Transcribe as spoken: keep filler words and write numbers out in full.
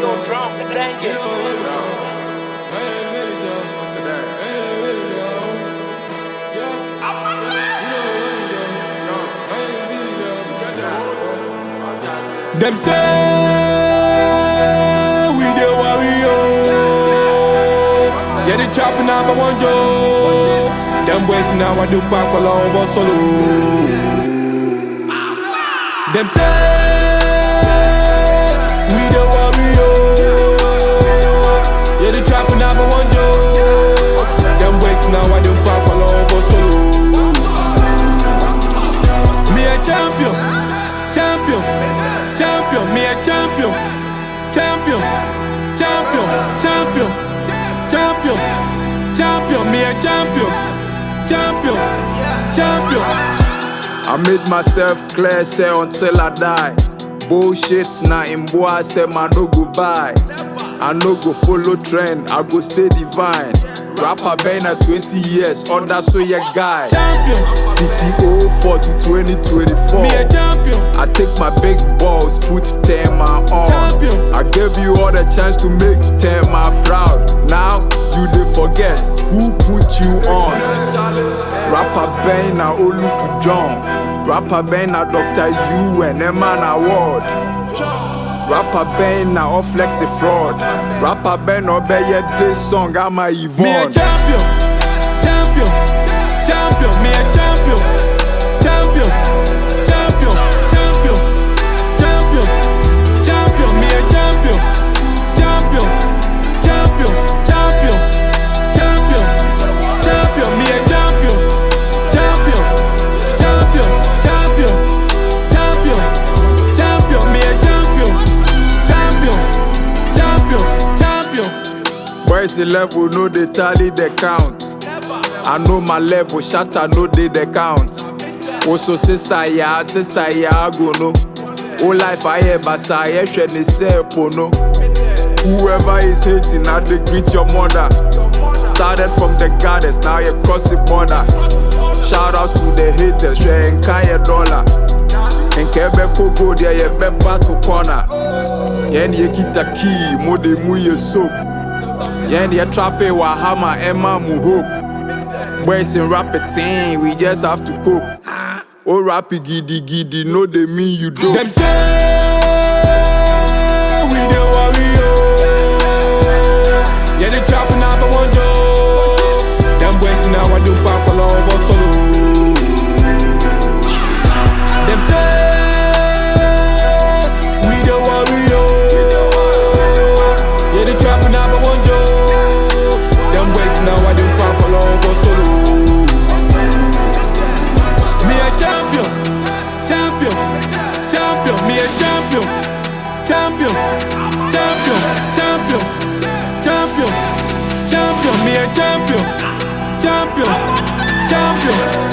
on drum, dengue. Them say we the warrior. Yeah, they trapping number one Joe. Them boys now I do pack all over solo. Them say we the warrior. Yeah, they trapping number one Joe. Them boys now I do pack all over solo. Me a champion, champion. Champion, me a champion, champion, champion, champion, champion, champion, me a champion, champion, champion. I made myself clear, say until I die. Bullshit, now in boy, I say man no go buy. I no go follow trend, I go stay divine. Rapper been at twenty years, under so your guy. Champion, fifty oh four to twenty twenty-four. me a champion, I take my big balls, put ten on. champion. I gave you all the chance to make ten proud. Now you dey forget who put you on. Rapper Ben na Oluku John. Rapper Ben na Doctor U and Eman Award. Rapper Ben na Offlexi fraud. Rapper Ben obey this song, I'm a Yvonne. Me a champion, champion, champion, me a champion, champion, champion, champion, champion, champion, me a champion, champion, champion, champion, champion, champion, me a champion, champion, champion, champion, champion, champion, me a champion, champion, champion, champion. Boys the level, no they tally the count. I know my level, shatter no they the count. Also sister yeah, sister yeah go no. Oh life I hear basa I share the say no. Whoever is hating, I they greet your mother. Started from the goddess, now you cross the border. Shout outs to the haters, share and kaya dollar. And Quebec go there, you bet battle corner. Yen ye kita key, mo de mu ye soap. Yen ye trappe wa hammer, Emma mu hope. Boys in rap it team, we just have to cope. Oh rappy giddy giddy, no they mean you don't. Them say we the warrior. Yeah, they trapping number one Joe. Them boys now I do pack all over solo. Them say we the warrior. Yeah, they trapping number one Joe. Them boys now I do pack all over solo. Me a champion, champion, champion, me a champion, champion, champion, champion, champion, champion, me a champion, champion, champion.